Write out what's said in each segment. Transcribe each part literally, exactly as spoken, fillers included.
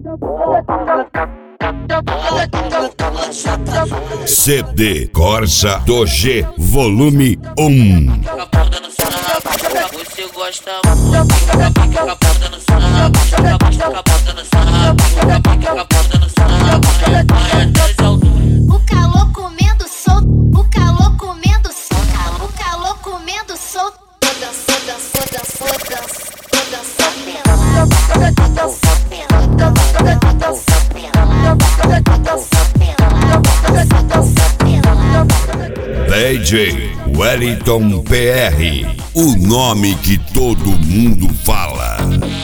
C D Corsa do G Volume um. Você gosta muito, fica pica a ponta no saco, fica pica a ponta no saco, fica pica a ponta no saco, vai até as alturas. O calor comendo solto, o calor comendo solto, o calor comendo solto. Dança, dança, dança, dança, dança pelada, dança pelada, dança pelada, dança pelada, dança pelada. D J Wellington P R, o nome que todo mundo fala.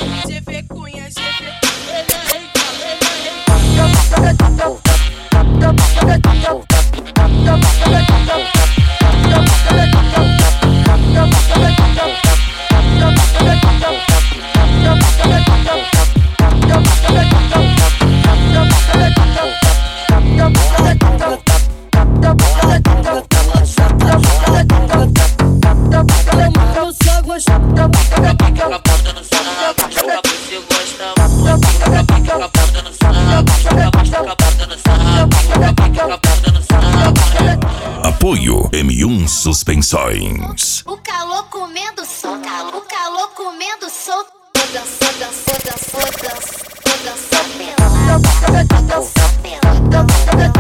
Apoio M um Suspensões. O calor comendo solto, o calor comendo solto. Dança, dança, dança, dança, dança pelada, dança pelada.